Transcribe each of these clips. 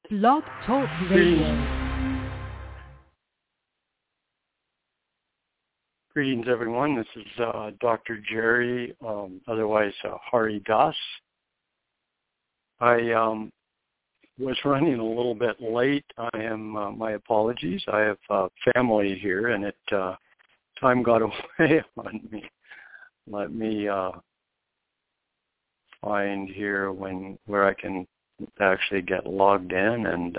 Blog Talk Radio. Greetings, everyone. This is Dr. Jerry, otherwise Hari Das. I was running a little bit late. I am, my apologies. I have family here, and time got away on me. Let me find here where I can actually get logged in and.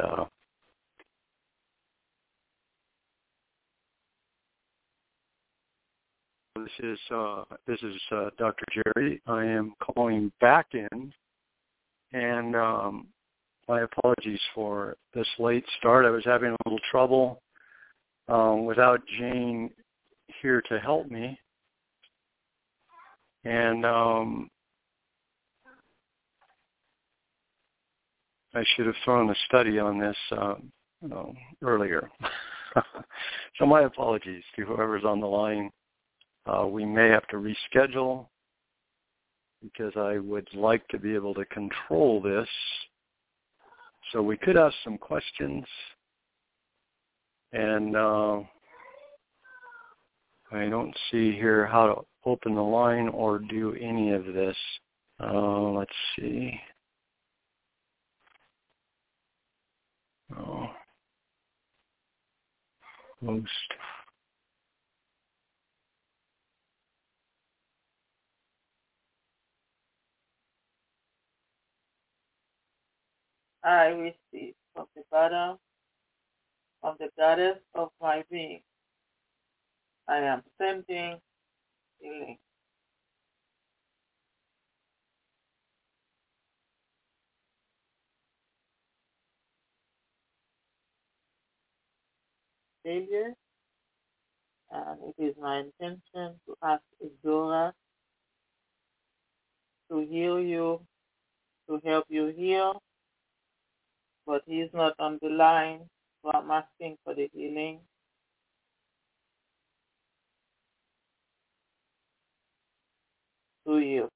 This is Dr. Jerry. I am calling back in, and my apologies for this late start. I was having a little trouble without Jane here to help me, and I should have thrown a study on this earlier. So my apologies to whoever's on the line. We may have to reschedule because I would like to be able to control this. So we could ask some questions, and I don't see here how to open the line or do any of this. Let's see. Most. I receive from the bottom of the goddess of my being. I am sending healing. Savior, and it is my intention to ask Idora to heal you, to help you heal, but he is not on the line, so I'm asking for the healing. To you.